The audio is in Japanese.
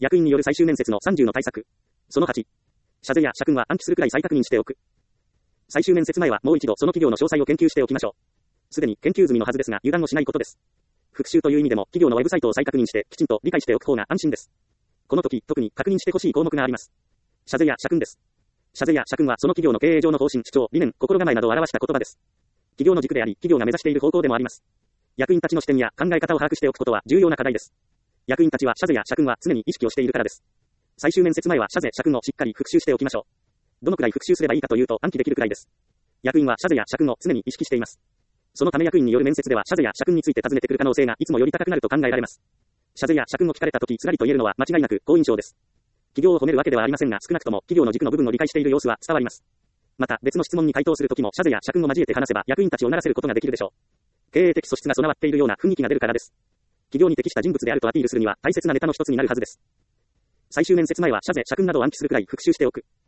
役員による最終面接の30の対策。その8。社税や社訓は暗記するくらい再確認しておく。最終面接前はもう一度その企業の詳細を研究しておきましょう。すでに研究済みのはずですが油断をしないことです。復習という意味でも企業のウェブサイトを再確認してきちんと理解しておく方が安心です。この時特に確認してほしい項目があります。社税や社訓です。社税や社訓はその企業の経営上の方針、主張、理念、心構えなどを表した言葉です。企業の軸であり、企業が目指している方向でもあります。役員たちの視点や考え方を把握しておくことは重要な課題です。役員たちは社税や社訓は常に意識をしているからです。最終面接前は社税、社訓をしっかり復習しておきましょう。どのくらい復習すればいいかというと暗記できるくらいです。役員は社税や社訓を常に意識しています。そのため役員による面接では社税や社訓について尋ねてくる可能性がいつもより高くなると考えられます。社税や社訓を聞かれたとき、つらりと言えるのは間違いなく好印象です。企業を褒めるわけではありませんが、少なくとも企業の軸の部分を理解している様子は伝わります。また別の質問に回答するときも社税や社訓を交えて話せば役員たちをうならせることができるでしょう。経営的素質が備わっているような雰囲気が出るからです。企業に適した人物であるとアピールするには大切なネタの一つになるはずです。最終面接前は社税、社訓などを暗記するくらい復習しておく。